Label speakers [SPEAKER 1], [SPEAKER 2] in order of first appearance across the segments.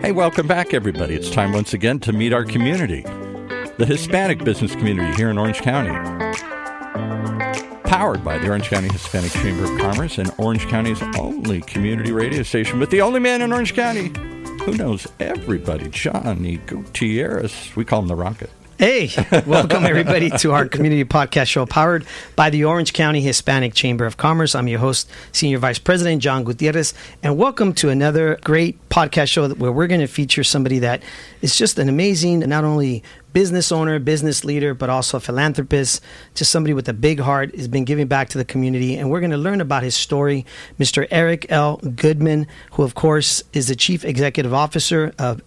[SPEAKER 1] Hey, welcome back, everybody. It's time once again to meet our community, the Hispanic business community here in Orange County. Powered by the Orange County Hispanic Chamber of Commerce and Orange County's only community radio station with the only man in Orange County who knows everybody, Johnny Gutierrez. We call him the Rocket.
[SPEAKER 2] Hey, welcome everybody to our community podcast show powered by the Orange County Hispanic Chamber of Commerce. I'm your host, Senior Vice President John Gutierrez, and welcome to another great podcast show where we're going to feature somebody that is just an amazing, not only business owner, business leader, but also a philanthropist, just somebody with a big heart, has been giving back to the community. And we're going to learn about his story, Mr. Eric L. Goodman, who, of course, is the Chief Executive Officer of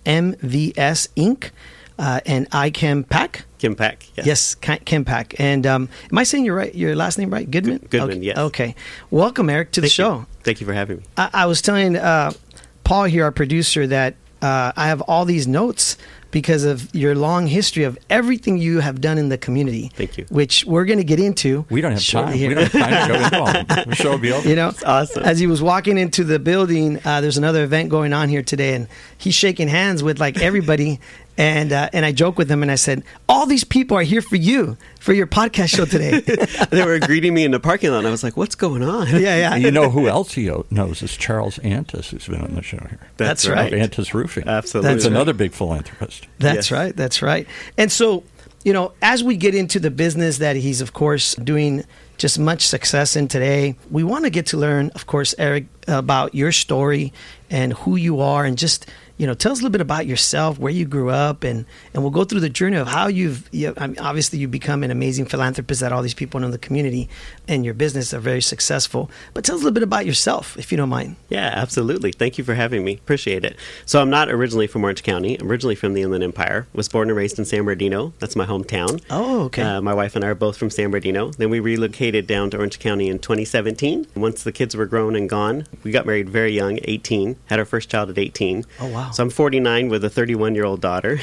[SPEAKER 2] MVS Inc., and iChemPak?
[SPEAKER 3] Chempak, yes.
[SPEAKER 2] Yes, Chempak. And am I saying your last name right? Goodman?
[SPEAKER 3] Goodman,
[SPEAKER 2] okay.
[SPEAKER 3] yes.
[SPEAKER 2] Okay. Welcome, Eric, to the show.
[SPEAKER 3] Thank you for having me.
[SPEAKER 2] I was telling Paul here, our producer, that I have all these notes because of your long history of everything you have done in the community.
[SPEAKER 3] Thank you.
[SPEAKER 2] Which we're going to get into.
[SPEAKER 1] We don't have time. We don't have time to go into all. The show will be over.
[SPEAKER 2] You know,
[SPEAKER 3] it's awesome.
[SPEAKER 2] As he was walking into the building, there's another event going on here today, and he's shaking hands with like everybody. And I joke with him and I said, all these people are here for you, for your podcast show today.
[SPEAKER 3] They were greeting me in the parking lot. And I was like, what's going on?
[SPEAKER 2] Yeah.
[SPEAKER 1] You know who else he knows is Charles Antis, who's been on the show here.
[SPEAKER 2] That's right.
[SPEAKER 1] Antis Roofing.
[SPEAKER 3] Absolutely.
[SPEAKER 1] That's another big philanthropist.
[SPEAKER 2] That's right. That's right. And so, you know, as we get into the business that he's, of course, doing just much success in today, we want to get to learn, of course, Eric, about your story and who you are, and just, you know, tell us a little bit about yourself, where you grew up, and we'll go through the journey of how obviously you've become an amazing philanthropist that all these people in the community and your business are very successful. But tell us a little bit about yourself, if you don't mind.
[SPEAKER 3] Yeah, absolutely. Thank you for having me. Appreciate it. So I'm not originally from Orange County. I'm originally from the Inland Empire. Was born and raised in San Bernardino. That's my hometown.
[SPEAKER 2] Oh, okay.
[SPEAKER 3] My wife and I are both from San Bernardino. Then we relocated down to Orange County in 2017. Once the kids were grown and gone, we got married very young, 18. Had our first child at 18.
[SPEAKER 2] Oh, wow.
[SPEAKER 3] So I'm 49 with a 31-year-old daughter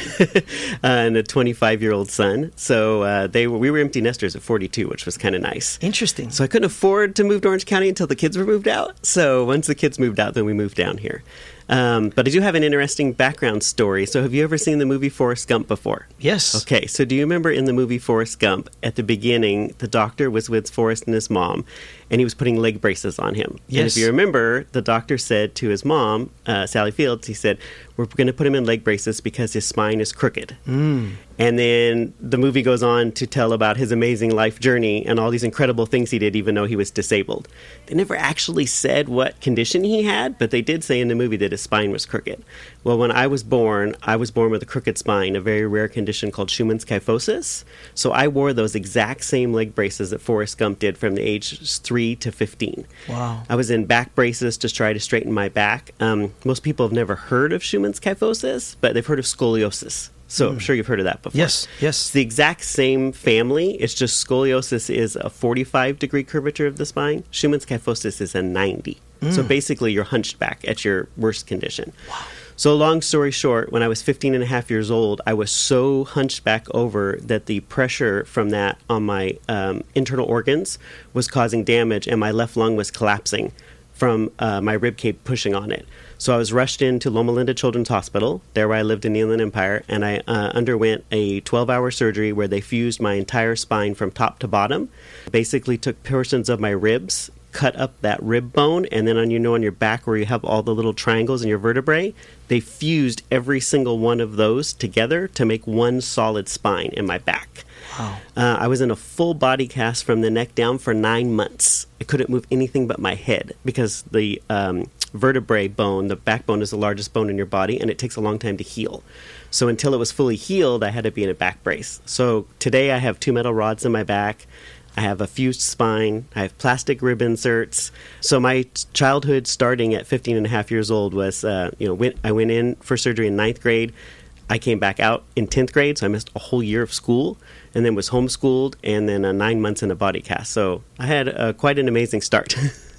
[SPEAKER 3] and a 25-year-old son. So we were empty nesters at 42, which was kind of nice.
[SPEAKER 2] Interesting.
[SPEAKER 3] So I couldn't afford to move to Orange County until the kids were moved out. So once the kids moved out, then we moved down here. But I do have an interesting background story. So have you ever seen the movie Forrest Gump before?
[SPEAKER 2] Yes.
[SPEAKER 3] Okay, so do you remember in the movie Forrest Gump, at the beginning, the doctor was with Forrest and his mom, and he was putting leg braces on him.
[SPEAKER 2] Yes.
[SPEAKER 3] And if you remember, the doctor said to his mom, Sally Fields, he said, we're going to put him in leg braces because his spine is crooked. And then the movie goes on to tell about his amazing life journey and all these incredible things he did, even though he was disabled. They never actually said what condition he had, but they did say in the movie that his spine was crooked. Well, when I was born with a crooked spine, a very rare condition called Schumann's kyphosis. So I wore those exact same leg braces that Forrest Gump did from the age 3 to 15.
[SPEAKER 2] Wow.
[SPEAKER 3] I was in back braces to try to straighten my back. Most people have never heard of Schumann's kyphosis, but they've heard of scoliosis. So I'm sure you've heard of that before.
[SPEAKER 2] Yes.
[SPEAKER 3] It's the exact same family. It's just scoliosis is a 45-degree curvature of the spine. Schumann's kyphosis is a 90. So basically, you're hunched back at your worst condition.
[SPEAKER 2] Wow.
[SPEAKER 3] So long story short, when I was 15 and a half years old, I was so hunched back over that the pressure from that on my internal organs was causing damage, and my left lung was collapsing from my rib cage pushing on it. So I was rushed into Loma Linda Children's Hospital, there where I lived in the Inland Empire, and I underwent a 12-hour surgery where they fused my entire spine from top to bottom, basically took portions of my ribs, cut up that rib bone, and then on your back where you have all the little triangles in your vertebrae, they fused every single one of those together to make one solid spine in my back.
[SPEAKER 2] Wow.
[SPEAKER 3] I was in a full body cast from the neck down for 9 months. I couldn't move anything but my head because the vertebrae bone, the backbone, is the largest bone in your body, and it takes a long time to heal. So until it was fully healed, I had to be in a back brace. So today I have 2 metal rods in my back. I have a fused spine. I have plastic rib inserts. So my childhood starting at 15 and a half years old was, I went in for surgery in 9th grade. I came back out in 10th grade, so I missed a whole year of school, and then was homeschooled, and then 9 months in a body cast. So I had quite an amazing start.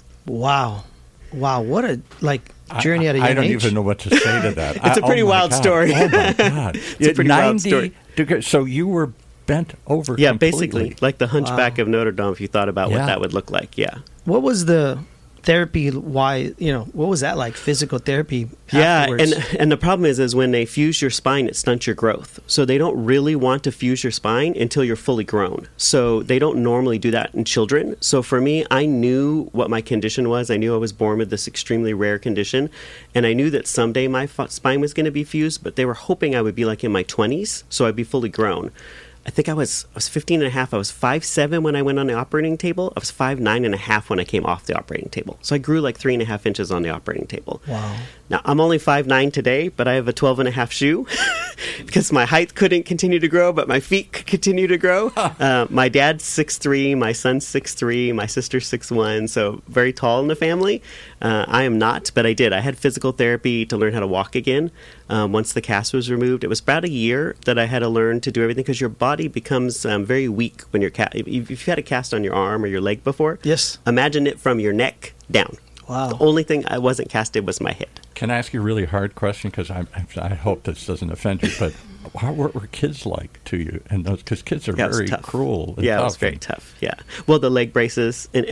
[SPEAKER 2] Wow, what a journey at a young age.
[SPEAKER 1] I don't even know what to say to that.
[SPEAKER 3] It's a pretty wild story.
[SPEAKER 1] Oh my God!
[SPEAKER 3] It's a pretty wild story.
[SPEAKER 1] So you were bent over.
[SPEAKER 3] Yeah,
[SPEAKER 1] completely.
[SPEAKER 3] basically like the Hunchback of Notre Dame. If you thought about what that would look like, yeah.
[SPEAKER 2] What was the therapy, why, what was that like, physical therapy
[SPEAKER 3] Yeah,
[SPEAKER 2] afterwards?
[SPEAKER 3] and the problem is when they fuse your spine, it stunts your growth. So they don't really want to fuse your spine until you're fully grown. So they don't normally do that in children. So for me, I knew what my condition was. I knew I was born with this extremely rare condition, and I knew that someday my spine was going to be fused, but they were hoping I would be like in my 20s, so I'd be fully grown. I think I was 15 and a half. I was 5'7" when I went on the operating table. I was 5'9" and a half when I came off the operating table. So I grew like 3.5 inches on the operating table.
[SPEAKER 2] Wow.
[SPEAKER 3] Now, I'm only 5'9" today, but I have a 12 and a half shoe because my height couldn't continue to grow, but my feet could continue to grow. My dad's 6'3", my son's 6'3", my sister's 6'1", so very tall in the family. I am not, but I did. I had physical therapy to learn how to walk again. Once the cast was removed, it was about a year that I had to learn to do everything because your body becomes very weak when you're if you've had a cast on your arm or your leg before.
[SPEAKER 2] Yes.
[SPEAKER 3] Imagine it from your neck down.
[SPEAKER 2] Wow.
[SPEAKER 3] The only thing I wasn't casted was my head.
[SPEAKER 1] Can I ask you a really hard question? Because I hope this doesn't offend you, but what were kids like to you? And those, because kids are very cruel. And
[SPEAKER 3] yeah,
[SPEAKER 1] tough.
[SPEAKER 3] It was very tough. Yeah. Well, the leg braces, and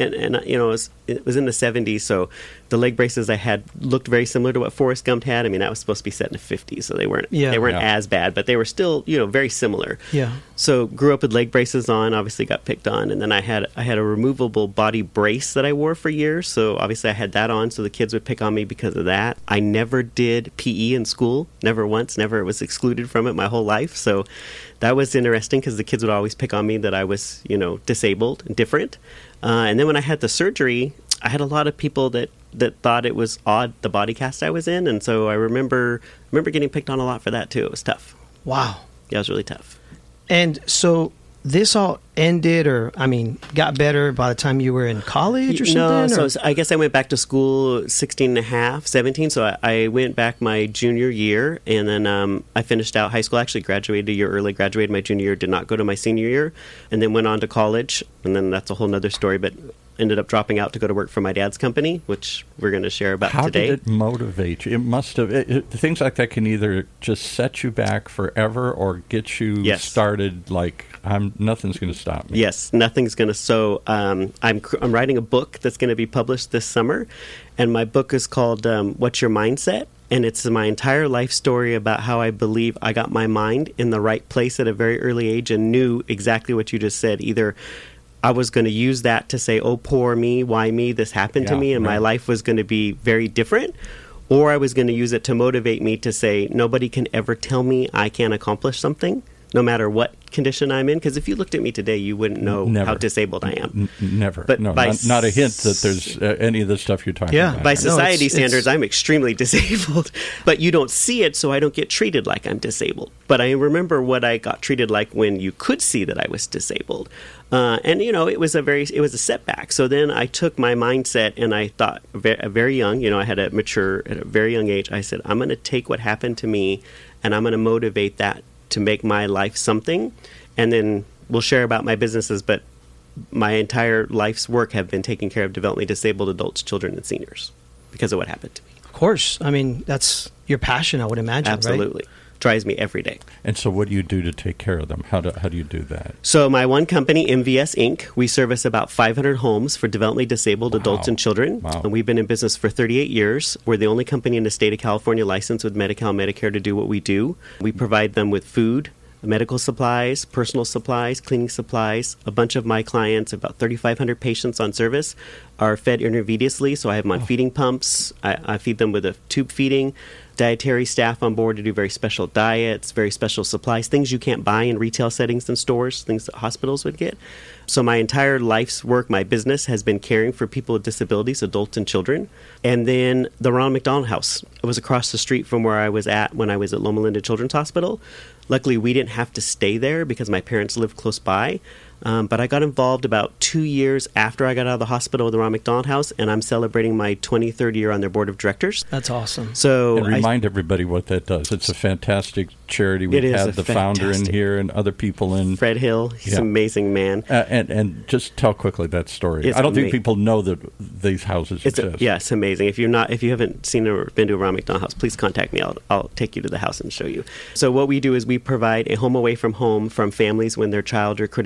[SPEAKER 3] it was in the 70s, so the leg braces I had looked very similar to what Forrest Gump had. I mean, that was supposed to be set in the 50s, so they weren't as bad, but they were still very similar.
[SPEAKER 2] Yeah.
[SPEAKER 3] So grew up with leg braces on, obviously got picked on, and then I had a removable body brace that I wore for years. So obviously I had that on, so the kids would pick on me because of that. I never did PE in school, never once, never was excluded from it my whole life. So that was interesting because the kids would always pick on me that I was, disabled and different. And then when I had the surgery, I had a lot of people that thought it was odd, the body cast I was in. And so I remember getting picked on a lot for that too. It was tough.
[SPEAKER 2] Wow.
[SPEAKER 3] Yeah, it was really tough.
[SPEAKER 2] And so this all ended got better by the time you were in college or something?
[SPEAKER 3] No, so I guess I went back to school 16 and a half, 17. So I went back my junior year, and then I finished out high school. I actually graduated a year early, graduated my junior year, did not go to my senior year, and then went on to college. And then that's a whole nother story, but ended up dropping out to go to work for my dad's company, which we're going to share about today.
[SPEAKER 1] How did it motivate you? It must have. Things like that can either just set you back forever or get you started like, nothing's going to stop me.
[SPEAKER 3] Yes, nothing's going to. So I'm writing a book that's going to be published this summer, and my book is called What's Your Mindset? And it's my entire life story about how I believe I got my mind in the right place at a very early age and knew exactly what you just said. Either I was going to use that to say, oh, poor me, why me, this happened to me, and my life was going to be very different. Or I was going to use it to motivate me to say, nobody can ever tell me I can't accomplish something, no matter what condition I'm in. Because if you looked at me today, you wouldn't know how disabled I am.
[SPEAKER 1] Never.
[SPEAKER 3] But
[SPEAKER 1] not a hint that there's any of the stuff you're talking about.
[SPEAKER 3] By society standards, I'm extremely disabled. But you don't see it, so I don't get treated like I'm disabled. But I remember what I got treated like when you could see that I was disabled. And it was a setback. So then I took my mindset and I thought very young, I had to mature at a very young age. I said, I'm going to take what happened to me and I'm going to motivate that to make my life something. And then we'll share about my businesses, but my entire life's work have been taking care of developmentally disabled adults, children, and seniors because of what happened to me.
[SPEAKER 2] Of course. That's your passion, I would imagine.
[SPEAKER 3] Absolutely.
[SPEAKER 2] Right?
[SPEAKER 3] Drives me every day.
[SPEAKER 1] And so what do you do to take care of them? How do you do that?
[SPEAKER 3] So my one company, MVS Inc., we service about 500 homes for developmentally disabled adults and children.
[SPEAKER 1] Wow.
[SPEAKER 3] And we've been in business for 38 years. We're the only company in the state of California licensed with Medi-Cal and Medicare to do what we do. We provide them with food, medical supplies, personal supplies, cleaning supplies. A bunch of my clients, about 3,500 patients on service, are fed intravenously. So I have them on feeding pumps. I feed them with a tube feeding. Dietary staff on board to do very special diets, very special supplies, things you can't buy in retail settings and stores, things that hospitals would get. So my entire life's work, my business, has been caring for people with disabilities, adults and children. And then the Ronald McDonald House. It was across the street from where I was at when I was at Loma Linda Children's Hospital. Luckily, we didn't have to stay there because my parents lived close by. But I got involved about 2 years after I got out of the hospital with the Ronald McDonald House, and I'm celebrating my 23rd year on their board of directors.
[SPEAKER 2] That's awesome.
[SPEAKER 3] So
[SPEAKER 1] and remind everybody what that does. It's a fantastic charity. We've had the founder in here and other people in.
[SPEAKER 3] Fred Hill. He's an amazing man.
[SPEAKER 1] And just tell quickly that story. I don't think people know that these houses exist.
[SPEAKER 3] It's amazing. If you haven't seen or been to a Ronald McDonald House, please contact me. I'll take you to the house and show you. So what we do is we provide a home away from home from families when their child are critically ill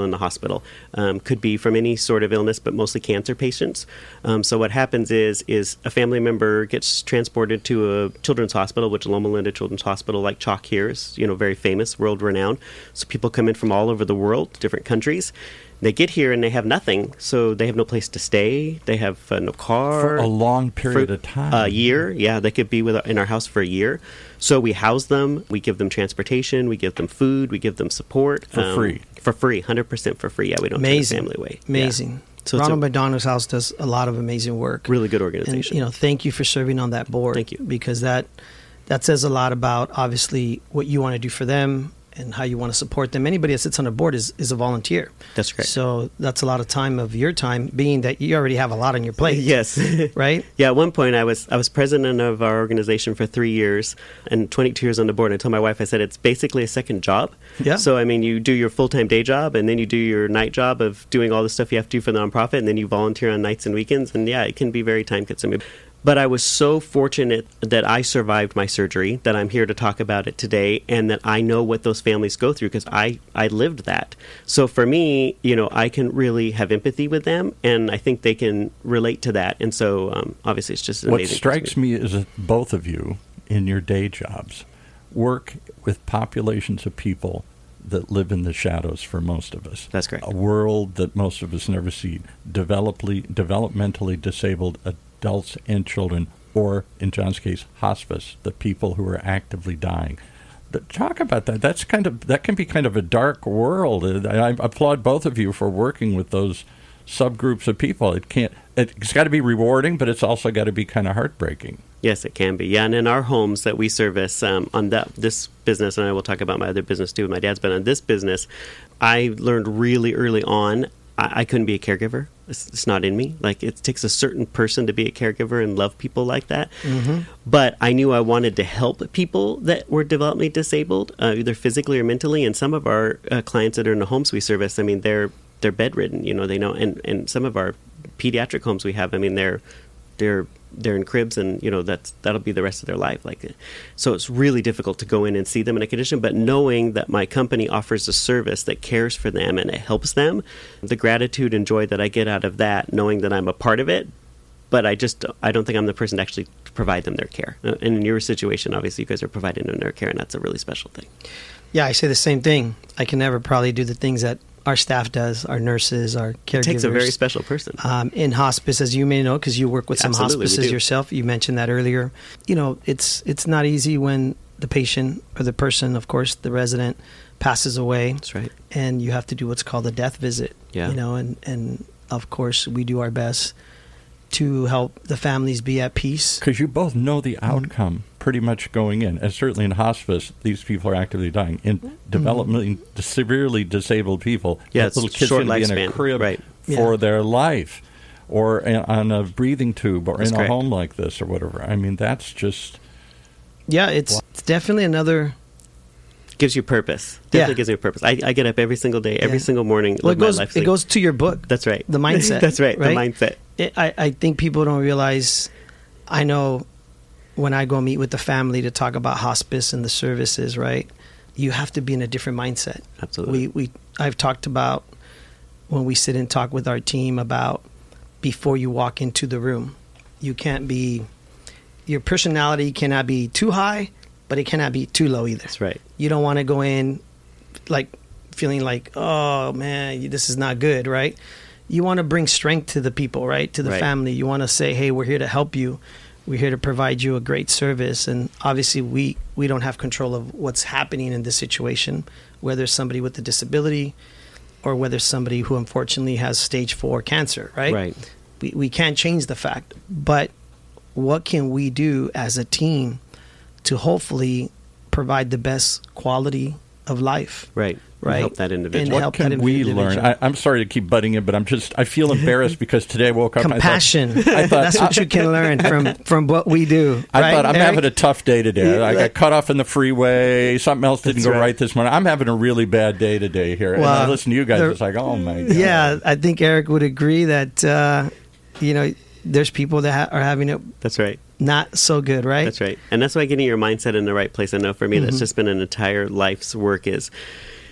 [SPEAKER 3] in the hospital. Could be from any sort of illness, but mostly cancer patients. So what happens is a family member gets transported to a children's hospital, which Loma Linda Children's Hospital, like Chalk here, is very famous, world renowned. So people come in from all over the world, different countries. They get here and they have nothing, so they have no place to stay. They have no car.
[SPEAKER 1] For a long period of time.
[SPEAKER 3] A year, yeah. They could be in our house for a year. So we house them. We give them transportation. We give them food. We give them support.
[SPEAKER 1] For free.
[SPEAKER 3] For free, 100% for free. Yeah, we don't turn the family away.
[SPEAKER 2] Amazing.
[SPEAKER 3] Yeah. So
[SPEAKER 2] Ronald McDonald's House does a lot of amazing work.
[SPEAKER 3] Really good organization.
[SPEAKER 2] And, thank you for serving on that board.
[SPEAKER 3] Thank you.
[SPEAKER 2] Because that says a lot about, obviously, what you want to do for them and how you want to support them. Anybody that sits on a board is a volunteer.
[SPEAKER 3] That's correct.
[SPEAKER 2] So that's a lot of time of your time, being that you already have a lot on your plate.
[SPEAKER 3] Yes.
[SPEAKER 2] Right?
[SPEAKER 3] Yeah, at one point I was president of our organization for 3 years and 22 years on the board. I told my wife, I said, it's basically a second job.
[SPEAKER 2] Yeah.
[SPEAKER 3] So, you do your full-time day job, and then you do your night job of doing all the stuff you have to do for the nonprofit, and then you volunteer on nights and weekends. And yeah, it can be very time-consuming. But I was so fortunate that I survived my surgery, that I'm here to talk about it today, and that I know what those families go through because I lived that. So for me, I can really have empathy with them, and I think they can relate to that. And so obviously it's just amazing.
[SPEAKER 1] What strikes me is that both of you, in your day jobs, work with populations of people that live in the shadows for most of us.
[SPEAKER 3] That's correct.
[SPEAKER 1] A world that most of us never see. Developmentally disabled adults and children, or in John's case, hospice, the people who are actively dying. Talk about that. That can be kind of a dark world. I applaud both of you for working with those subgroups of people. It's got to be rewarding, but it's also got to be kind of heartbreaking.
[SPEAKER 3] Yes, it can be. Yeah, and in our homes that we service on this business, and I will talk about my other business too with my dad's, but on this business, I learned really early on I couldn't be a caregiver. It's not in me. Like, it takes a certain person to be a caregiver and love people like that. Mm-hmm. But I knew I wanted to help people that were developmentally disabled, either physically or mentally. And some of our clients that are in the homes we service, they're bedridden. They know, and some of our pediatric homes we have, they're in cribs, and that'll be the rest of their life. So it's really difficult to go in and see them in a condition. But knowing that my company offers a service that cares for them and it helps them, the gratitude and joy that I get out of that, knowing that I'm a part of it. But I don't think I'm the person to actually provide them their care. And in your situation, obviously, you guys are providing them their care, and that's a really special thing.
[SPEAKER 2] Yeah, I say the same thing. I can never probably do the things that our staff does, our nurses, our caregivers.
[SPEAKER 3] It takes a very special person.
[SPEAKER 2] In hospice, as you may know, because you work with some hospices yourself. You mentioned that earlier. It's not easy when the patient or the person, of course, the resident, passes away.
[SPEAKER 3] That's right.
[SPEAKER 2] And you have to do what's called a death visit.
[SPEAKER 3] Yeah.
[SPEAKER 2] And of course, we do our best to help the families be at peace.
[SPEAKER 1] Because you both know the outcome pretty much going in. And certainly in hospice, these people are actively dying. In developmentally severely disabled people, little kids
[SPEAKER 3] short
[SPEAKER 1] going to be in a crib for their life, or on a breathing tube, or in a home like this, or whatever. That's just...
[SPEAKER 2] Yeah, it's definitely another...
[SPEAKER 3] Gives you purpose. Definitely gives you a purpose. I get up every single day, every single morning.
[SPEAKER 2] Well, it goes to your book.
[SPEAKER 3] That's right.
[SPEAKER 2] The mindset.
[SPEAKER 3] That's right. The mindset.
[SPEAKER 2] I think people don't realize. I know when I go meet with the family to talk about hospice and the services, right? You have to be in a different mindset.
[SPEAKER 3] Absolutely.
[SPEAKER 2] I've talked about when we sit and talk with our team about before you walk into the room, your personality cannot be too high, but it cannot be too low either.
[SPEAKER 3] That's right.
[SPEAKER 2] You don't want to go in feeling like, oh man, this is not good, right? You want to bring strength to the people, right? To the family. You want to say, hey, we're here to help you. We're here to provide you a great service. And obviously we don't have control of what's happening in this situation, whether it's somebody with a disability or whether it's somebody who unfortunately has stage 4 cancer, right?
[SPEAKER 3] Right.
[SPEAKER 2] We can't change the fact. But what can we do as a team to hopefully provide the best quality of life?
[SPEAKER 3] Right. Help that individual.
[SPEAKER 1] What can we learn? I'm sorry to keep butting in, but I feel embarrassed because today I woke up.
[SPEAKER 2] Compassion. I thought that's what you can learn from what we do.
[SPEAKER 1] I thought I'm having a tough day today. I got cut off in the freeway. Something else didn't go right this morning. I'm having a really bad day today here. Well, and I listen to you guys. It's like, oh my God.
[SPEAKER 2] Yeah, I think Eric would agree that there's people that are having it.
[SPEAKER 3] That's right.
[SPEAKER 2] Not so good, right?
[SPEAKER 3] That's right. And that's why getting your mindset in the right place. I know for me, that's just been an entire life's work is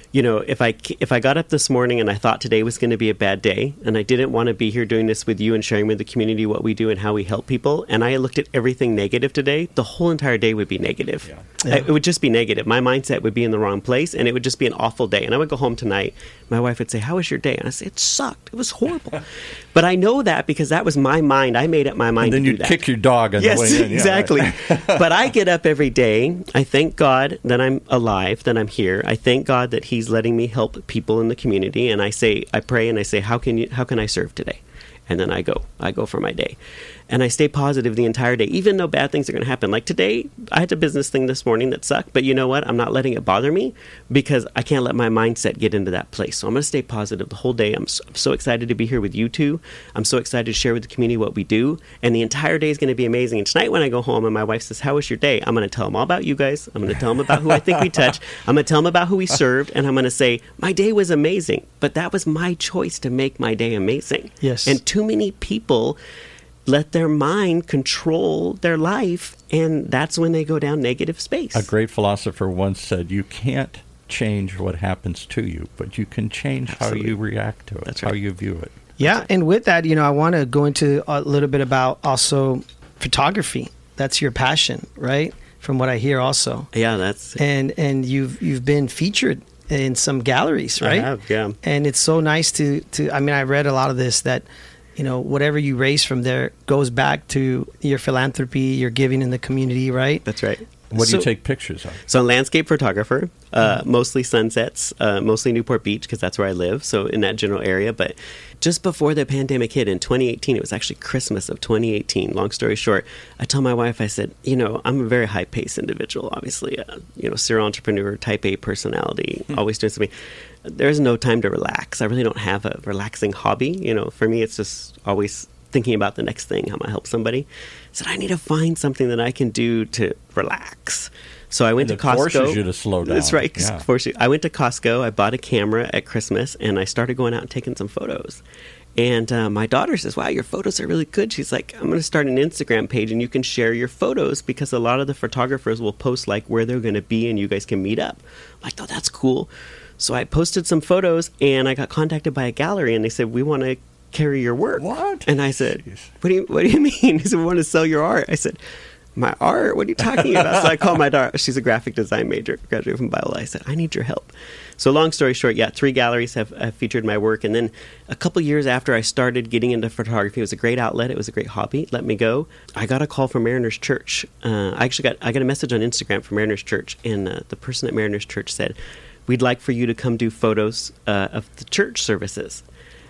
[SPEAKER 3] if I got up this morning and I thought today was going to be a bad day, and I didn't want to be here doing this with you and sharing with the community what we do and how we help people, and I looked at everything negative today, the whole entire day would be negative.
[SPEAKER 2] Yeah.
[SPEAKER 3] It would just be negative. My mindset would be in the wrong place, and it would just be an awful day. And I would go home tonight. My wife would say, "How was your day?" And I say, "It sucked. It was horrible." But I know that because that was my mind. I made up my mind.
[SPEAKER 1] And then
[SPEAKER 3] to do
[SPEAKER 1] you'd
[SPEAKER 3] that.
[SPEAKER 1] kick your dog on the way in.
[SPEAKER 3] Yes,
[SPEAKER 1] Yeah,
[SPEAKER 3] exactly.
[SPEAKER 1] right.
[SPEAKER 3] But I get up every day. I thank God that I'm alive, that I'm here. I thank God that He's letting me help people in the community. And I pray and I say, how can I serve today? And then I go for my day. And I stay positive the entire day, even though bad things are going to happen. Like today, I had a business thing this morning that sucked, but you know what? I'm not letting it bother me because I can't let my mindset get into that place. So I'm going to stay positive the whole day. I'm so excited to be here with you two. I'm so excited to share with the community what we do. And the entire day is going to be amazing. And tonight when I go home and my wife says, "How was your day?" I'm going to tell them all about you guys. I'm going to tell them about who I think we touch. I'm going to tell them about who we served. And I'm going to say, my day was amazing. But that was my choice to make my day amazing.
[SPEAKER 2] Yes.
[SPEAKER 3] And too many people let their mind control their life, and that's when they go down negative space.
[SPEAKER 1] A great philosopher once said, "You can't change what happens to you, but you can change
[SPEAKER 3] Absolutely.
[SPEAKER 1] how you react to it,
[SPEAKER 3] That's
[SPEAKER 1] how
[SPEAKER 3] right.
[SPEAKER 1] you view it."
[SPEAKER 2] Yeah, and with that, I want to go into a little bit about also photography. That's your passion, right? From what I hear, also.
[SPEAKER 3] Yeah, that's
[SPEAKER 2] And you've been featured in some galleries, right?
[SPEAKER 3] I have, yeah.
[SPEAKER 2] And it's so nice to. I mean, I read a lot of this that. Whatever you raise from there goes back to your philanthropy, your giving in the community, right?
[SPEAKER 3] That's right.
[SPEAKER 1] What do you
[SPEAKER 2] So-
[SPEAKER 1] take pictures of?
[SPEAKER 3] So, I'm a landscape photographer, mostly sunsets, mostly Newport Beach because that's where I live. So, in that general area. But just before the pandemic hit in 2018, it was actually Christmas of 2018. Long story short, I told my wife, I said, I'm a very high paced individual, obviously, serial entrepreneur, type A personality, always doing something. There's no time to relax. I really don't have a relaxing hobby. For me, it's just always thinking about the next thing, how am I help somebody. I said, I need to find something that I can do to relax. So I went to
[SPEAKER 1] And it
[SPEAKER 3] Costco.
[SPEAKER 1] forces you to slow down.
[SPEAKER 3] That's right.
[SPEAKER 1] Yeah.
[SPEAKER 3] I went to Costco. I bought a camera at Christmas, and I started going out and taking some photos. And my daughter says, "Wow, your photos are really good." She's like, "I'm going to start an Instagram page, and you can share your photos because a lot of the photographers will post like where they're going to be, and you guys can meet up." I'm like, "Oh, that's cool." So I posted some photos, and I got contacted by a gallery, and they said, "We want to carry your work."
[SPEAKER 1] What?
[SPEAKER 3] And I said,
[SPEAKER 1] Jeez.
[SPEAKER 3] What do you mean? He said, "We want to sell your art." I said, "My art? What are you talking about?" So I called my daughter. She's a graphic design major, graduated from Biola. I said, "I need your help." So long story short, 3 galleries have featured my work. And then a couple years after I started getting into photography, it was a great outlet. It was a great hobby. Let me go. I got a call from Mariners Church. I got a message on Instagram from Mariners Church. And the person at Mariners Church said, "We'd like for you to come do photos of the church services."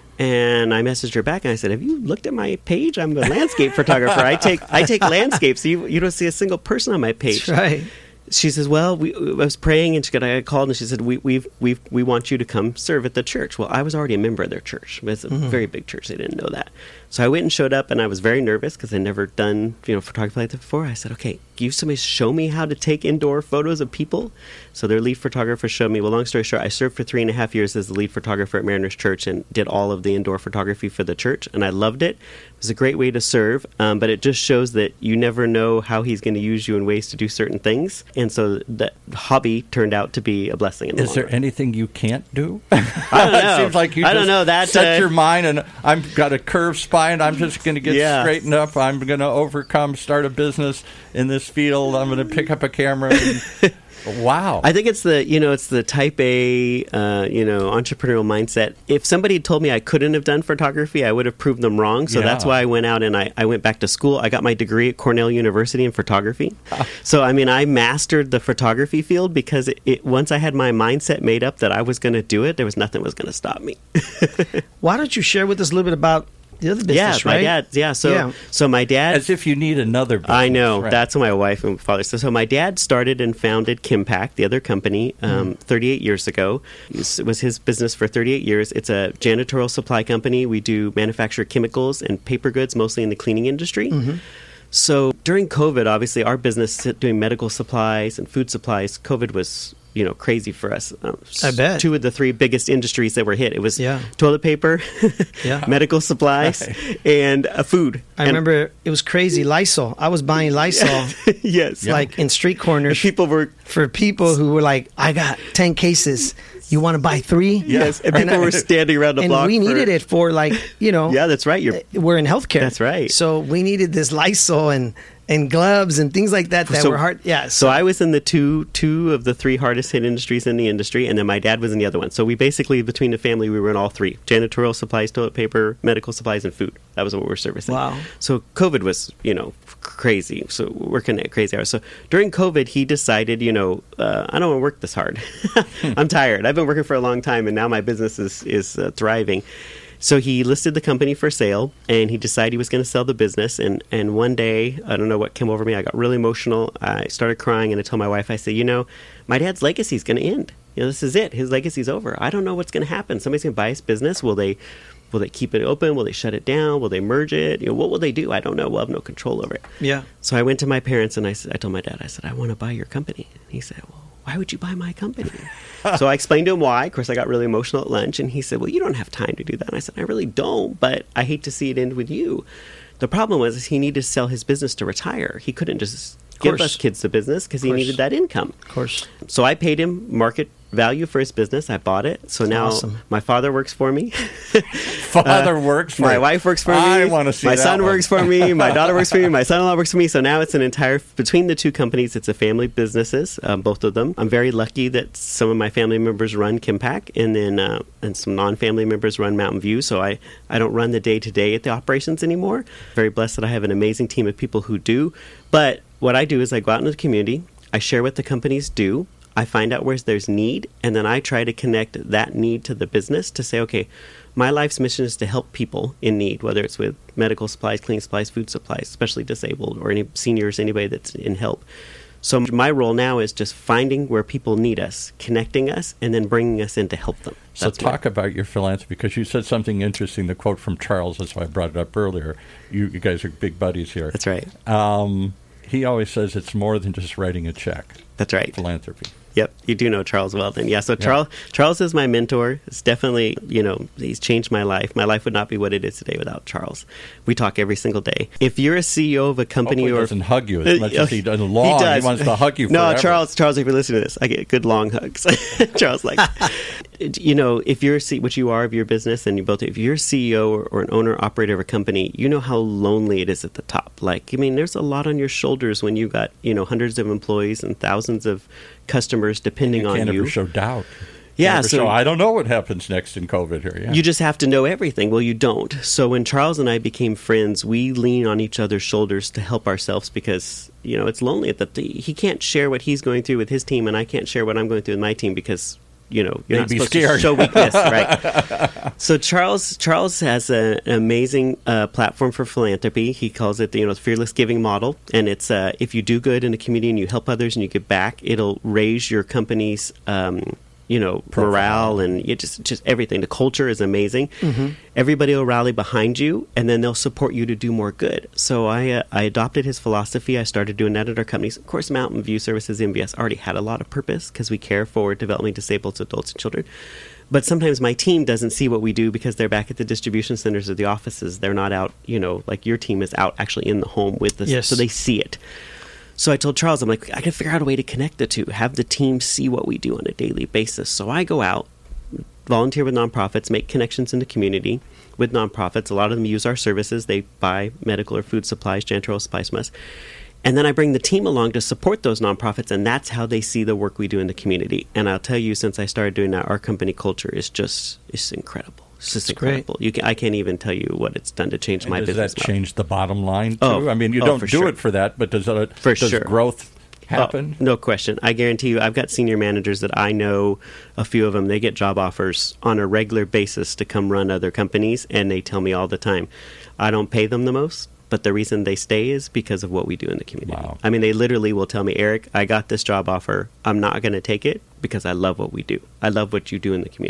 [SPEAKER 3] And I messaged her back and I said, "Have you looked at my page? I'm a landscape photographer. I take landscapes. You don't see a single person on my page."
[SPEAKER 2] That's right.
[SPEAKER 3] She says, "Well, I was praying, and I called, and she said, we want you to come serve at the church." Well, I was already a member of their church. It's a very big church. They didn't know that. So I went and showed up, and I was very nervous because I'd never done photography like that before. I said, "Okay, can you somebody show me how to take indoor photos of people?" So their lead photographer showed me. Well, long story short, I served for 3.5 years as the lead photographer at Mariners Church and did all of the indoor photography for the church, and I loved it. It was a great way to serve, but it just shows that you never know how he's going to use you in ways to do certain things. And so that hobby turned out to be a blessing in the
[SPEAKER 1] Is
[SPEAKER 3] long
[SPEAKER 1] there
[SPEAKER 3] run.
[SPEAKER 1] anything you can't do?
[SPEAKER 3] I don't know.
[SPEAKER 1] It seems like you
[SPEAKER 3] I don't
[SPEAKER 1] just
[SPEAKER 3] know. That,
[SPEAKER 1] set your mind, and I've got a curved spine. I'm just going to get
[SPEAKER 3] Yeah.
[SPEAKER 1] straightened up. I'm going to overcome, start a business in this field. I'm going to pick up a camera. And, wow.
[SPEAKER 3] I think it's the type A, entrepreneurial mindset. If somebody had told me I couldn't have done photography, I would have proved them wrong. So that's why I went out and I went back to school. I got my degree at Cornell University in photography. So, I mastered the photography field because once I had my mindset made up that I was going to do it, there was nothing was going to stop me.
[SPEAKER 2] Why don't you share with us a little bit about the other business, right?
[SPEAKER 3] My dad. Yeah. So my dad.
[SPEAKER 1] As if you need another business.
[SPEAKER 3] I know.
[SPEAKER 1] Right.
[SPEAKER 3] That's what my wife and father said. So my dad started and founded Kimpact, the other company, 38 years ago. It was his business for 38 years. It's a janitorial supply company. We do manufacture chemicals and paper goods, mostly in the cleaning industry. So during COVID, obviously, our business doing medical supplies and food supplies, COVID was crazy for us.
[SPEAKER 2] I bet.
[SPEAKER 3] 2 of the 3 biggest industries that were hit. It was
[SPEAKER 2] Yeah.
[SPEAKER 3] toilet paper,
[SPEAKER 2] Yeah.
[SPEAKER 3] medical supplies, and food.
[SPEAKER 2] I remember it was crazy. Lysol. I was buying Lysol
[SPEAKER 3] Yes.
[SPEAKER 2] like in street corners
[SPEAKER 3] People were
[SPEAKER 2] for people who were like, I got 10 cases. You want to buy 3?
[SPEAKER 3] Yes, and people were standing around the
[SPEAKER 2] And
[SPEAKER 3] block.
[SPEAKER 2] we needed it for
[SPEAKER 3] Yeah, that's right.
[SPEAKER 2] we're in healthcare.
[SPEAKER 3] That's right.
[SPEAKER 2] So we needed this Lysol and gloves and things like that were hard. Yeah.
[SPEAKER 3] So I was in the two of the 3 hardest hit industries in the industry, and then my dad was in the other one. So we basically, between the family, we were in all 3: janitorial supplies, toilet paper, medical supplies, and food. That was what we were servicing.
[SPEAKER 2] Wow.
[SPEAKER 3] So COVID was, crazy. So working at crazy hours. So during COVID, he decided, I don't want to work this hard. I'm tired. I've been working for a long time, and now my business is thriving. So he listed the company for sale, and he decided he was going to sell the business. And one day, I don't know what came over me, I got really emotional. I started crying, and I told my wife, I said, my dad's legacy is going to end. This is it. His legacy's over. I don't know what's going to happen. Somebody's going to buy his business. Will they keep it open? Will they shut it down? Will they merge it? What will they do? I don't know. We'll have no control over it.
[SPEAKER 2] Yeah.
[SPEAKER 3] So I went to my parents, and I told my dad, I said, I want to buy your company. And he said, well, why would you buy my company? So I explained to him why. Of course, I got really emotional at lunch, and he said, well, you don't have time to do that. And I said, I really don't, but I hate to see it end with you. The problem was he needed to sell his business to retire. He couldn't just give us kids the business because he needed that income.
[SPEAKER 2] Of course.
[SPEAKER 3] So I paid him market value for his business. I bought it. So now my father works for me.
[SPEAKER 1] Father works for
[SPEAKER 3] my
[SPEAKER 1] you.
[SPEAKER 3] wife works for me.
[SPEAKER 1] I want to see
[SPEAKER 3] my
[SPEAKER 1] that
[SPEAKER 3] son
[SPEAKER 1] one.
[SPEAKER 3] works for me. My daughter works for me. My son-in-law works for me. So now it's an entire, between the 2 companies, it's a family businesses, both of them. I'm very lucky that some of my family members run Kimpac, and then and some non-family members run Mountain View. So I don't run the day-to-day at the operations anymore. Very blessed that I have an amazing team of people who do. But what I do is I go out into the community, I share what the companies do, I find out where there's need, and then I try to connect that need to the business to say, okay, my life's mission is to help people in need, whether it's with medical supplies, cleaning supplies, food supplies, especially disabled or any seniors, anybody that's in help. So my role now is just finding where people need us, connecting us, and then bringing us in to help them.
[SPEAKER 1] So talk about your philanthropy, because you said something interesting, the quote from Charles, that's why I brought it up earlier. You guys are big buddies here.
[SPEAKER 3] That's right.
[SPEAKER 1] He always says it's more than just writing a check.
[SPEAKER 3] That's right.
[SPEAKER 1] Philanthropy.
[SPEAKER 3] Yep, you do know Charles well then. Yeah, so Charles is my mentor. It's definitely, he's changed my life. My life would not be what it is today without Charles. We talk every single day. If you're a CEO of a company
[SPEAKER 1] Hopefully he doesn't hug you as much as he does long. He does. He wants to hug you forever.
[SPEAKER 3] No, Charles, if you're listening to this, I get good long hugs. Charles, if you're which you are of your business, and if you're a CEO or an owner operator of a company, you know how lonely it is at the top. There's a lot on your shoulders when you got hundreds of employees and thousands of customers depending on you.
[SPEAKER 1] You can't ever show doubt.
[SPEAKER 3] Yeah,
[SPEAKER 1] so I don't know what happens next in COVID here. Yeah.
[SPEAKER 3] You just have to know everything. Well, you don't. So when Charles and I became friends, we lean on each other's shoulders to help ourselves because it's lonely. He can't share what he's going through with his team, and I can't share what I'm going through with my team because you're not supposed to show weakness, right? So Charles has an amazing platform for philanthropy. He calls it the fearless giving model, and it's if you do good in the community and you help others and you give back, it'll raise your company's morale and just everything. The culture is amazing. Mm-hmm. Everybody will rally behind you, and then they'll support you to do more good. So I adopted his philosophy. I started doing that at our companies. Of course, Mountain View Services, MVS, already had a lot of purpose because we care for developmentally disabled adults and children. But sometimes my team doesn't see what we do because they're back at the distribution centers or the offices. They're not out, like your team is out actually in the home with us.
[SPEAKER 2] Yes.
[SPEAKER 3] So they see it. So I told Charles, I'm like, I got to figure out a way to connect the two, have the team see what we do on a daily basis. So I go out, volunteer with nonprofits, make connections in the community with nonprofits. A lot of them use our services. They buy medical or food supplies, janitorial supplies from us. And then I bring the team along to support those nonprofits, and that's how they see the work we do in the community. And I'll tell you, since I started doing that, our company culture is it's incredible. It's just incredible. I can't even tell you what it's done to change my business.
[SPEAKER 1] Does that change the bottom line, too?
[SPEAKER 3] Oh,
[SPEAKER 1] you don't do it for that, but does growth happen?
[SPEAKER 3] No question. I guarantee you, I've got senior managers that I know, a few of them, they get job offers on a regular basis to come run other companies, and they tell me all the time, I don't pay them the most, but the reason they stay is because of what we do in the community.
[SPEAKER 1] Wow.
[SPEAKER 3] They literally will tell me, Eric, I got this job offer. I'm not going to take it because I love what we do. I love what you do in the community.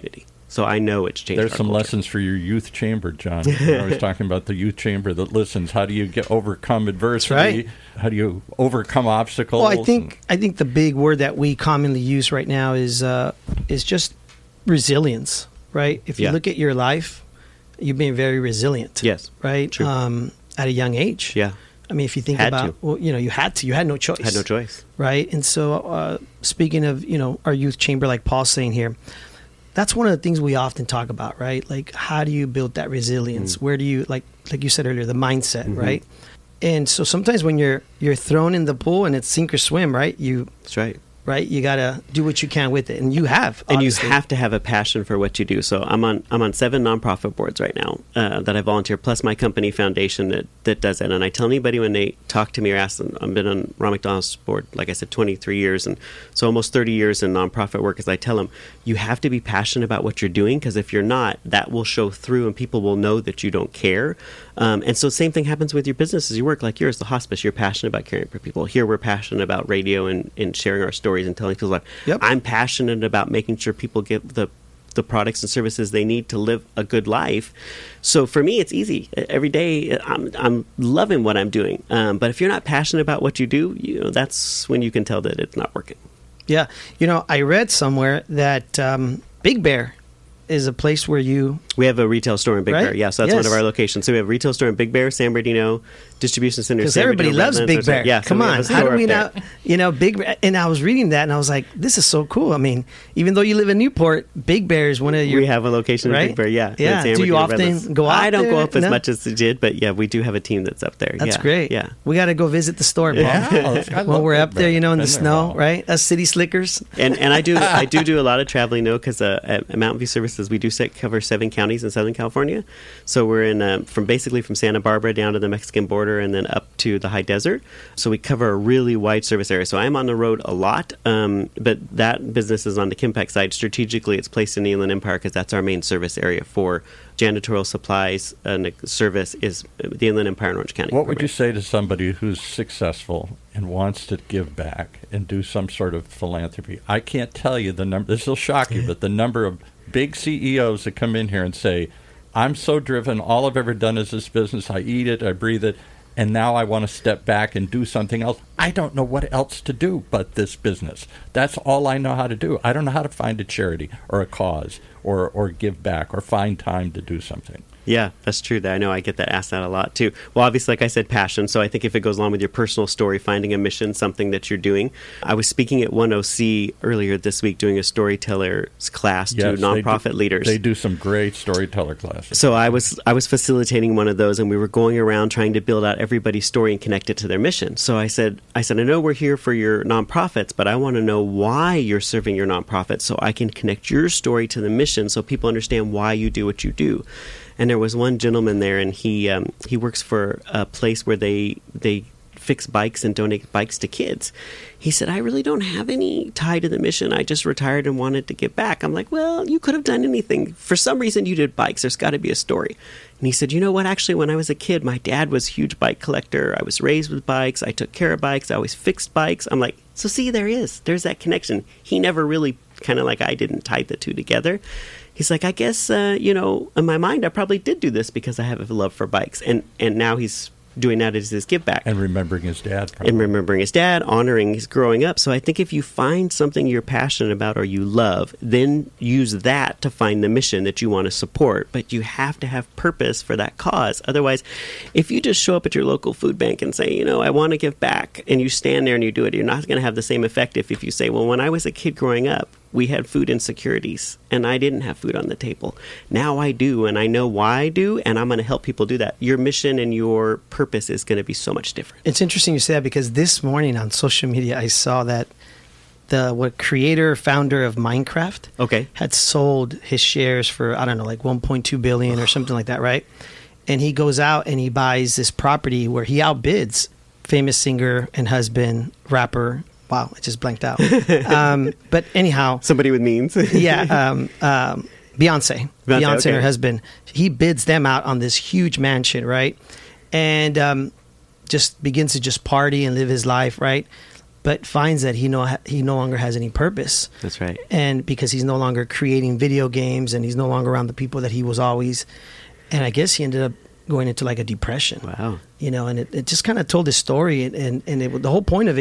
[SPEAKER 3] So I know it's changed.
[SPEAKER 1] There's
[SPEAKER 3] our
[SPEAKER 1] some
[SPEAKER 3] culture.
[SPEAKER 1] lessons for your youth chamber, John. I was talking about the youth chamber that listens. How do you overcome adversity?
[SPEAKER 2] That's right.
[SPEAKER 1] How do you overcome obstacles?
[SPEAKER 2] Well, I think the big word that we commonly use right now is just resilience, right? If you
[SPEAKER 3] Yeah.
[SPEAKER 2] look at your life, you've been very resilient.
[SPEAKER 3] Yes.
[SPEAKER 2] Right.
[SPEAKER 3] True.
[SPEAKER 2] At a young age.
[SPEAKER 3] Yeah.
[SPEAKER 2] I mean, if you think
[SPEAKER 3] Had
[SPEAKER 2] about,
[SPEAKER 3] to.
[SPEAKER 2] well, you had no choice.
[SPEAKER 3] Had no choice.
[SPEAKER 2] Right. And so, speaking of, our youth chamber, like Paul's saying here, that's one of the things we often talk about, right? Like, how do you build that resilience? Where do you, like you said earlier, the mindset, right? And so sometimes when you're thrown in the pool and it's sink or swim, right?
[SPEAKER 3] That's right.
[SPEAKER 2] Right, you gotta do what you can with it, and you have,
[SPEAKER 3] And
[SPEAKER 2] obviously.
[SPEAKER 3] you have to have a passion for what you do. So I'm on 7 nonprofit boards right now that I volunteer, plus my company foundation that does it. And I tell anybody when they talk to me or ask them, I've been on Ron McDonald's board, like I said, 23 years, and so almost 30 years in nonprofit work. As I tell them, you have to be passionate about what you're doing, because if you're not, that will show through, and people will know that you don't care. And so same thing happens with your business as you work, like yours, the hospice. You're passionate about caring for people. Here we're passionate about radio and sharing our stories and telling people's life.
[SPEAKER 2] Yep.
[SPEAKER 3] I'm passionate about making sure people get the products and services they need to live a good life. So for me, it's easy. Every day, I'm loving what I'm doing. But if you're not passionate about what you do, that's when you can tell that it's not working.
[SPEAKER 2] Yeah, I read somewhere that Big Bear is a place where
[SPEAKER 3] we have a retail store in Big
[SPEAKER 2] Right?
[SPEAKER 3] Bear. Yeah, so that's
[SPEAKER 2] Yes.
[SPEAKER 3] one of our locations. So we have a retail store in Big Bear, San Bernardino, distribution center.
[SPEAKER 2] because
[SPEAKER 3] San
[SPEAKER 2] everybody
[SPEAKER 3] Bernardino,
[SPEAKER 2] loves
[SPEAKER 3] Redlands.
[SPEAKER 2] Big Bear.
[SPEAKER 3] Yeah, so
[SPEAKER 2] Come
[SPEAKER 3] we have
[SPEAKER 2] on,
[SPEAKER 3] a
[SPEAKER 2] how
[SPEAKER 3] store
[SPEAKER 2] do we
[SPEAKER 3] up there.
[SPEAKER 2] not? Big Bear. And I was reading that, and I was like, this is so cool. I mean, even though you live in Newport, Big Bear is one of your.
[SPEAKER 3] We have a location in
[SPEAKER 2] right?
[SPEAKER 3] Big Bear, yeah.
[SPEAKER 2] Yeah.
[SPEAKER 3] in San
[SPEAKER 2] Do you
[SPEAKER 3] Bernardino,
[SPEAKER 2] often
[SPEAKER 3] Redlands.
[SPEAKER 2] go out
[SPEAKER 3] I don't
[SPEAKER 2] there?
[SPEAKER 3] go up as
[SPEAKER 2] No?
[SPEAKER 3] much as you did, but yeah, we do have a team that's up there.
[SPEAKER 2] That's
[SPEAKER 3] yeah.
[SPEAKER 2] great.
[SPEAKER 3] Yeah.
[SPEAKER 2] We got to go visit the store, Paul.
[SPEAKER 1] Yeah, I
[SPEAKER 2] When
[SPEAKER 1] love
[SPEAKER 2] we're
[SPEAKER 1] Big
[SPEAKER 2] up there,
[SPEAKER 1] Bear.
[SPEAKER 2] in the
[SPEAKER 1] Been there a
[SPEAKER 2] snow,
[SPEAKER 1] while.
[SPEAKER 2] right? Us city slickers.
[SPEAKER 3] And I do a lot of traveling though, because at Mountain View Services we do cover 7 counties in Southern California. So we're in from Santa Barbara down to the Mexican border and then up to the high desert. So we cover a really wide service area. So I'm on the road a lot, but that business is on the Kimpec side. Strategically, it's placed in the Inland Empire because that's our main service area for janitorial supplies. And service is the Inland Empire in Orange County.
[SPEAKER 1] What would you say to somebody who's successful and wants to give back and do some sort of philanthropy? I can't tell you the number. This will shock you, but the number of big CEOs that come in here and say, I'm so driven, all I've ever done is this business. I eat it, I breathe it, and now I want to step back and do something else. I don't know what else to do but this business. That's all I know how to do. I don't know how to find a charity or a cause or give back or find time to do something.
[SPEAKER 3] Yeah, that's true. I know I get asked that a lot too. Well, obviously, like I said, passion. So I think if it goes along with your personal story, finding a mission, something that you're doing. I was speaking at 10C earlier this week doing a storyteller's class to nonprofit leaders.
[SPEAKER 1] They do some great storyteller classes.
[SPEAKER 3] So I was facilitating one of those, and we were going around trying to build out everybody's story and connect it to their mission. So I said, I know we're here for your nonprofits, but I want to know why you're serving your nonprofit so I can connect your story to the mission so people understand why you do what you do. And there was one gentleman there, and he works for a place where they fix bikes and donate bikes to kids. He said, I really don't have any tie to the mission. I just retired and wanted to give back. I'm like, well, you could have done anything. For some reason, you did bikes. There's got to be a story. And he said, you know what? Actually, when I was a kid, my dad was a huge bike collector. I was raised with bikes. I took care of bikes. I always fixed bikes. I'm like, so see, there's that connection. He never really, kind of like I didn't, tie the two together. He's like, I guess, in my mind, I probably did do this because I have a love for bikes. And now he's doing that as his give back.
[SPEAKER 1] And remembering his dad. Probably.
[SPEAKER 3] And remembering his dad, honoring his growing up. So I think if you find something you're passionate about or you love, then use that to find the mission that you want to support. But you have to have purpose for that cause. Otherwise, if you just show up at your local food bank and say, I want to give back, and you stand there and you do it, you're not going to have the same effect if you say, well, when I was a kid growing up, we had food insecurities, and I didn't have food on the table. Now I do, and I know why I do, and I'm going to help people do that. Your mission and your purpose is going to be so much different.
[SPEAKER 2] It's interesting you say that because this morning on social media, I saw that the founder of Minecraft had sold his shares for, I don't know, like $1.2 billion or something like that, right? And he goes out and he buys this property where he outbids famous singer and husband, rapper. Wow, I just blanked out. But anyhow.
[SPEAKER 3] Somebody with means.
[SPEAKER 2] Beyonce and her husband. He bids them out on this huge mansion, right? And just begins to just party and live his life, right? but finds that he no longer has any purpose.
[SPEAKER 3] That's right.
[SPEAKER 2] And because he's no longer creating video games, and he's no longer around the people that he was always. And I guess he ended up going into like a depression.
[SPEAKER 3] Wow.
[SPEAKER 2] You know, and it just kind of told his story, and the whole point of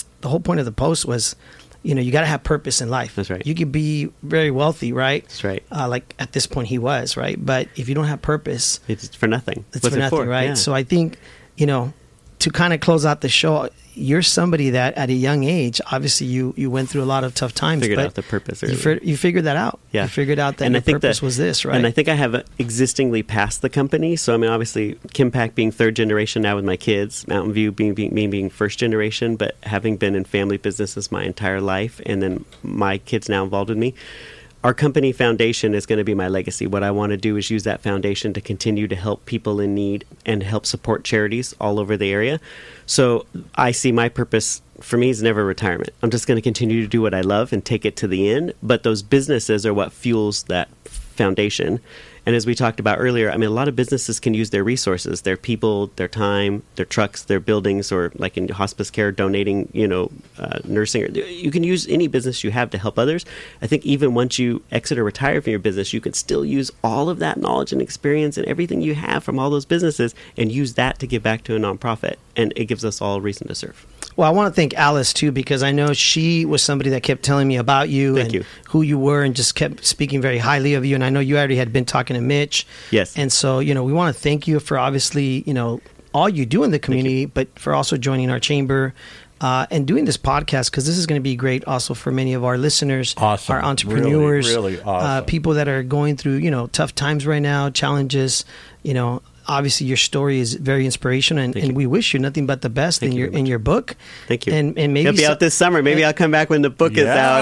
[SPEAKER 2] the post was, you know, you got to have purpose in life.
[SPEAKER 3] That's right.
[SPEAKER 2] You could be very wealthy, right?
[SPEAKER 3] That's right.
[SPEAKER 2] Like at this point he was, right? But if you don't have purpose,
[SPEAKER 3] it's for nothing.
[SPEAKER 2] It's
[SPEAKER 3] What's
[SPEAKER 2] for
[SPEAKER 3] it
[SPEAKER 2] nothing,
[SPEAKER 3] for?
[SPEAKER 2] right?
[SPEAKER 3] Yeah.
[SPEAKER 2] So I think, you know, to kind of close out the show, you're somebody that at a young age, obviously you went through a lot of tough times.
[SPEAKER 3] Figured
[SPEAKER 2] but
[SPEAKER 3] out the purpose
[SPEAKER 2] you figured that out.
[SPEAKER 3] Yeah.
[SPEAKER 2] You figured out that
[SPEAKER 3] and
[SPEAKER 2] the
[SPEAKER 3] I think
[SPEAKER 2] purpose was this, right?
[SPEAKER 3] And I think I have existingly passed the company. So, I mean, obviously, Kimpac being third generation now with my kids, Mountain View being first generation, but having been in family businesses my entire life, and then my kids now involved with me, our company foundation is going to be my legacy. What I want to do is use that foundation to continue to help people in need and help support charities all over the area. So I see my purpose for me is never retirement. I'm just going to continue to do what I love and take it to the end. But those businesses are what fuels that foundation. And as we talked about earlier, I mean, a lot of businesses can use their resources, their people, their time, their trucks, their buildings, or like in hospice care, donating, nursing. You can use any business you have to help others. I think even once you exit or retire from your business, you can still use all of that knowledge and experience and everything you have from all those businesses and use that to give back to a nonprofit. And it gives us all a reason to serve.
[SPEAKER 2] Well, I want to thank Alice, too, because I know she was somebody that kept telling me about you who you were, and just kept speaking very highly of you. And I know you already had been talking to Mitch.
[SPEAKER 3] Yes.
[SPEAKER 2] And so, we want to thank you for obviously, all you do in the community, but for also joining our chamber and doing this podcast, because this is going to be great also for many of our listeners, our entrepreneurs,
[SPEAKER 1] really awesome.
[SPEAKER 2] People that are going through, tough times right now, challenges, Obviously, your story is very inspirational, and we wish you nothing but the best in your book.
[SPEAKER 3] Thank you.
[SPEAKER 2] And maybe
[SPEAKER 3] it'll be out this summer. Maybe I'll come back when the book is out.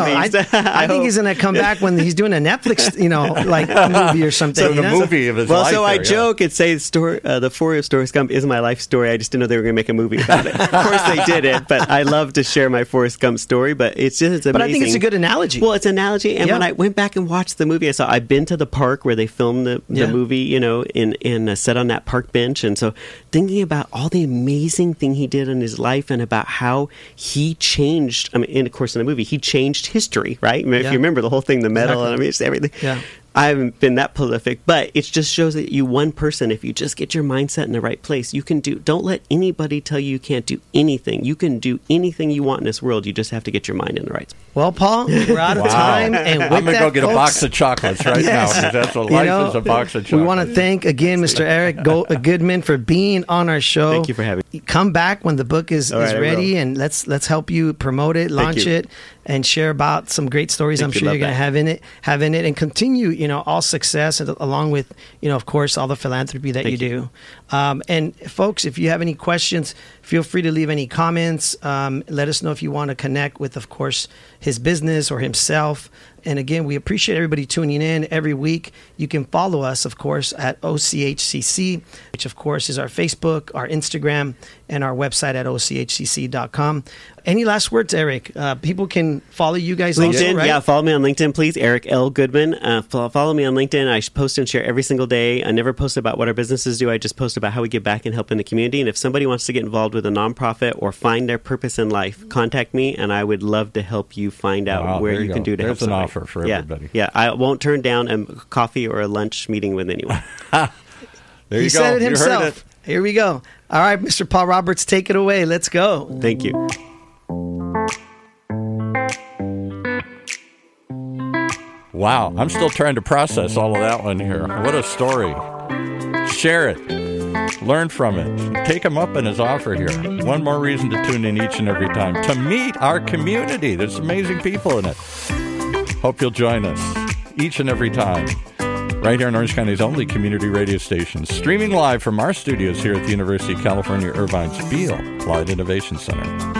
[SPEAKER 2] I think he's going to come back when he's doing a Netflix, like movie or something.
[SPEAKER 1] So the movie of his life.
[SPEAKER 3] So I joke and say the story of Forrest Gump is my life story. I just didn't know they were going to make a movie about it. Of course, they did it, but I love to share my Forrest Gump story. But it's amazing.
[SPEAKER 2] But I think it's a good analogy.
[SPEAKER 3] Well, it's an analogy, and when I went back and watched the movie, I've been to the park where they filmed the movie, in set on that park bench. And so thinking about all the amazing thing he did in his life and about how he changed, and of course in the movie, he changed history, right? If you remember the whole thing, the medal, and it's everything.
[SPEAKER 2] Yeah.
[SPEAKER 3] I haven't been that prolific, but it just shows that you, one person, if you just get your mindset in the right place, you can don't let anybody tell you can't do anything. You can do anything you want in this world. You just have to get your mind in the right spot.
[SPEAKER 2] Well, Paul, we're out of time. And
[SPEAKER 1] I'm going to go get a box of chocolates right now, because that's what life is, a box of chocolates.
[SPEAKER 2] We want to thank, again, Mr. Eric Goodman for being on our show.
[SPEAKER 3] Thank you for having me.
[SPEAKER 2] Come back when the book is ready, and let's help you promote it, launch it, and share about some great stories I'm sure you're going to have in it, and continue, all success, along with, of course, all the philanthropy that you do. And folks, if you have any questions, feel free to leave any comments. Let us know if you want to connect with, of course, his business or himself. And again, we appreciate everybody tuning in every week. You can follow us, of course, at OCHCC, which, of course, is our Facebook, our Instagram, and our website at OCHCC.com. Any last words, Eric? People can follow you guys
[SPEAKER 3] LinkedIn,
[SPEAKER 2] also, right?
[SPEAKER 3] Yeah, follow me on LinkedIn, please. Eric L. Goodman. Follow me on LinkedIn. I post and share every single day. I never post about what our businesses do. I just post about how we give back and help in the community. And if somebody wants to get involved with a nonprofit or find their purpose in life, contact me, and I would love to help you find out where you can do to help somebody.
[SPEAKER 1] There's an offer for everybody.
[SPEAKER 3] Yeah, I won't turn down a coffee or a lunch meeting with anyone.
[SPEAKER 1] There you go.
[SPEAKER 2] He said it himself.
[SPEAKER 1] You heard it.
[SPEAKER 2] Here we go. All right, Mr. Paul Roberts, take it away. Let's go.
[SPEAKER 3] Thank you.
[SPEAKER 1] Wow, I'm still trying to process all of that one here. What a story. Share it. Learn from it. Take him up in his offer here. One more reason to tune in each and every time. To meet our community. There's amazing people in it. Hope you'll join us each and every time. Right here in Orange County's only community radio station. Streaming live from our studios here at the University of California, Irvine's Field Applied Innovation Center.